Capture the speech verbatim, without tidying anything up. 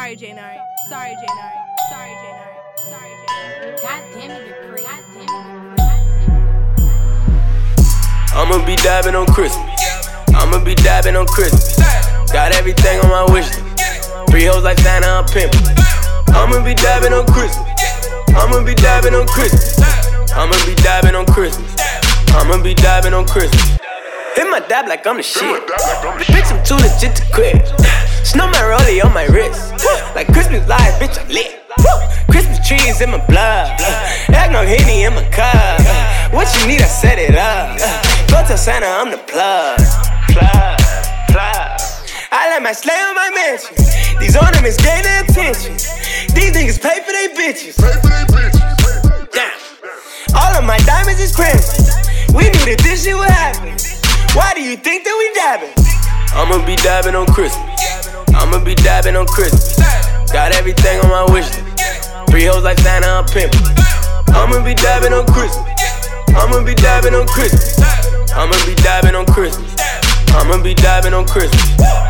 Sorry, Janari. Sorry, Janari. Sorry, Janari. Sorry, Janari. God damn it, Dupree. God damn it. I'ma be dabbing on Christmas. I'ma be dabbing on Christmas. Got everything on my wish list. Three hoes like Santa, I'm pimpin'. I'ma be dabbing on Christmas. I'ma be dabbing on Christmas. I'ma be dabbing on Christmas. I'ma be dabbing on Christmas. Hit my dab like I'm the shit. Bitch, I'm too legit to quit. Snowman rollie on my wrist. Like Christmas lights, bitch, I'm lit. Christmas trees in my blood. Egg no Henny in my cup. What you need, I set it up. Go tell Santa I'm the plug. Plug, plug. I let my slay on my mansion. These ornaments gain their attention. These niggas pay for they bitches. Damn. All of my diamonds is crimson. We knew that this shit would happen. Why do you think that we dabbing? I'ma be dabbing on Christmas. I'ma be dabbing on Christmas. Got everything on my wish list. Three hoes like Santa, I'm pimpin'. I'ma be dabbing on Christmas. I'ma be dabbing on Christmas. I'ma be dabbing on Christmas. I'ma be dabbing on Christmas.